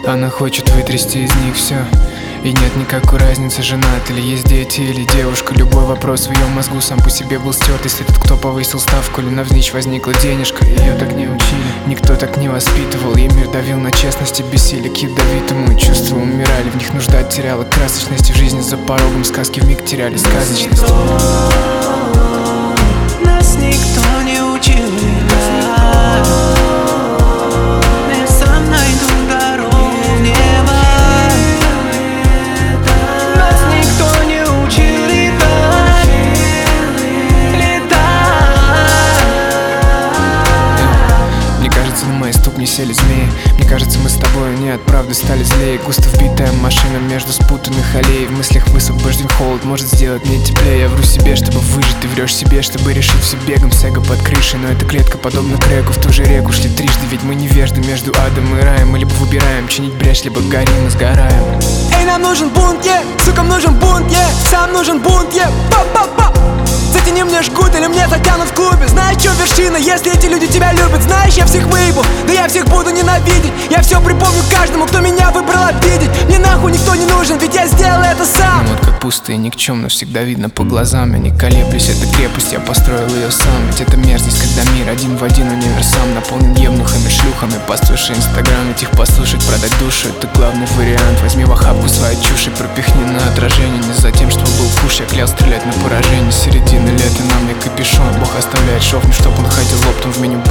Она хочет вытрясти из них все. И нет никакой разницы, женат или есть дети или девушка. Любой вопрос в ее мозгу сам по себе был стерт. Если этот кто повысил ставку или навзничь возникла денежка. Ее так не учили, никто так не воспитывал. Ей мир давил на честности, бессилие к ядовитому. И чувства умирали, в них нужда теряла красочность. В жизни за порогом сказки вмиг теряли сказочность. Нас никто не учил летать. Я сам найду дорогу в небо. Нас никто не учил летать. Мне кажется, на мои ступни сели змеи. Мне кажется, мы с тобой не от правды стали злее. Густо вбитая машина между спутанных аллей. В мыслях высвобожден холод, может сделать мне теплее. Я вру себе, чтобы выжить, ты врешь себе, чтобы решить все бегом с эго под крышей. Но эта клетка подобна креку, в ту же реку шли трижды. Ведь мы невежды между адом и раем. Мы либо выбираем чинить брешь, либо горим и сгораем. Эй, нам нужен бунт, сукам нужен бунт, сам нужен бунт, па-па-па. Затяни мне жгут или мне затянут в клубе. Знаешь, что вершина, если эти люди тебя любят? Знаешь, я всех выебу, да я всех буду ненавидеть. Я все припомню каждому, кто меня выбрал обидеть. Мне нахуй никто не нужен, ведь я сделал это сам. Ну вот как пусто и никчемно, всегда видно по глазам. Я не колеблюсь, это крепость, я построил ее сам. Ведь это мерзость, когда мир один в один универсам наполнен евнухами, шлюхами. Послушай инстаграм, ведь их послушать, продать душу — это главный вариант. Возьми в охапку свои чуши, пропихни на отражение. Не за тем, что был куш, я клял стрелять на поражение. Середина лета, на мне капюшон, Бог оставляет шов, не чтоб он хотел лоптом в меню